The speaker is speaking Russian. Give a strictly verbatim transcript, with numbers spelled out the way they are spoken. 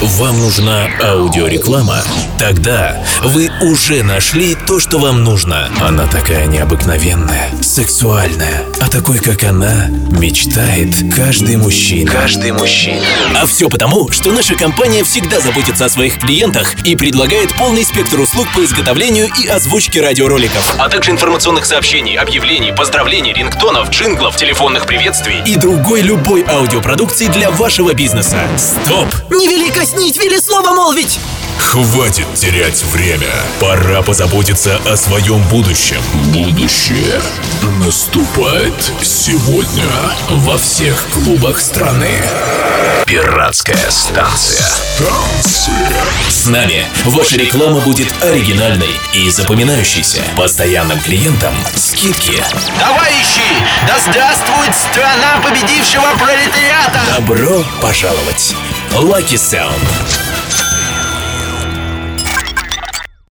Вам нужна аудиореклама? Тогда вы уже нашли то, что вам нужно. Она такая необыкновенная, сексуальная. А такой, как она, мечтает каждый мужчина. Каждый мужчина. А все потому, что наша компания всегда заботится о своих клиентах и предлагает полный спектр услуг по изготовлению и озвучке радиороликов, а также информационных сообщений, объявлений, поздравлений, рингтонов, джинглов, телефонных приветствий и другой любой аудиопродукции для вашего бизнеса. Стоп! Не коснить, вели слово молвить! Хватит терять время. Пора позаботиться о своем будущем. Будущее наступает сегодня во всех клубах страны. Пиратская станция. Станция. С нами ваша реклама будет оригинальной и запоминающейся. Постоянным клиентам скидки. Товарищи, да здравствует страна победившего пролетариата! Добро пожаловать. Lucky Sound.